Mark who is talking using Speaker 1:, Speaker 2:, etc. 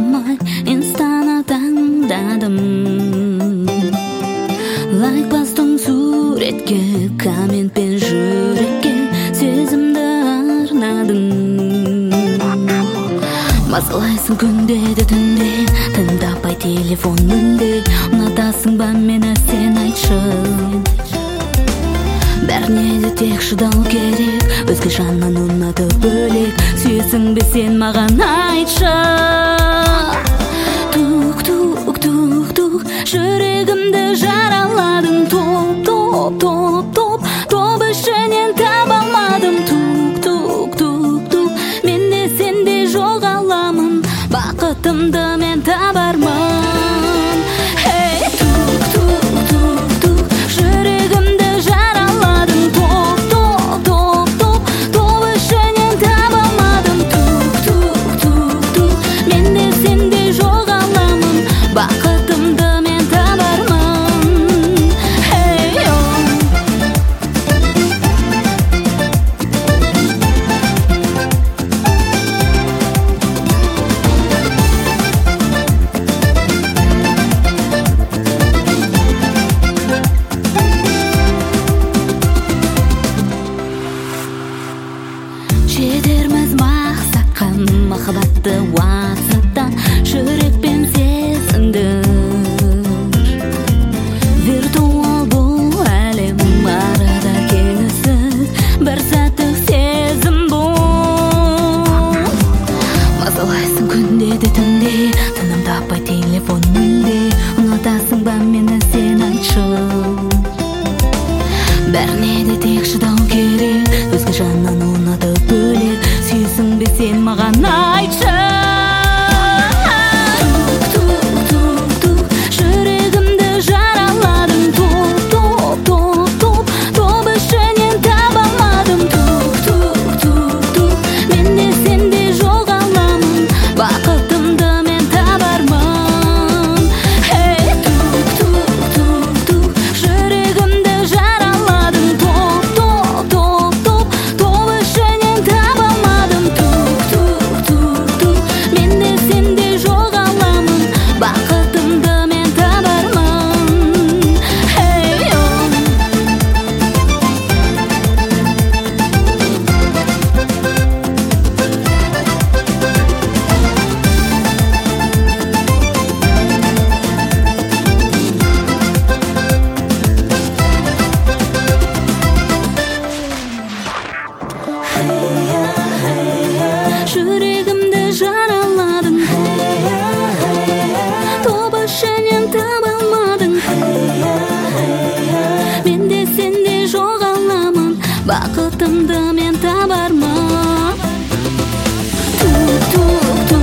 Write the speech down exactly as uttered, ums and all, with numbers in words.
Speaker 1: алмай инстаны таңдадым. Лайк бастың суретке, коммент пен жүрекке сезімді арнадың. Мазалайсың күнде де түнде, тым таппай телефон мүлде. Ұнатасың ба мені сен айтшы, бәріне де тек шыдау керек. Өзге жаннан ұнатып бөлек, сүйесің бе сен маған айтшы. Тук, тук, тук, тук, жүрегімді жараладың. Топ, топ, топ, топ, топ ішінен таба алмадым. Тук, тук, тук, тук, мен де сенде жоғаламын. Бақытымды мен табармын. Жетерміз мақсатқа, махаббатты уақыттан жүрекпен сезіндір. Виртуал бұл әлем, арада кеңісіз бір сәттік сезім бұл. Мазалайсың күнде де түнде, тыным таппай телефон мүлде. Ұнатасың ба мені сен айтшы, бәріне де тек шыдау керек. Өзге жаннан ұнатып бөлек, сүйесің бе сен маған айтшы. Тук, тук, тук, тук, жүрегімді жараладың. Топ, топ, топ, топ, топ ішінен таба алмадым. Тук, тук, тук, тук, мен де сенде жоғаламын. Бақытымды мен табармын. Hey, тук, тук, тук, тук, жүрегімді жараладың. Топ, топ, топ, топ, топ ішінен таба алмадым. Тук, тук, тук, тук, мен де сенде жоғаламын. Бақытымды мен табармын. Hey, oh. Жүрегімді жараладың. Топ ішінен таба алмадың. Мен де сенде жоғаламын. Бақытымды мен табармын. Тук, тук, тук.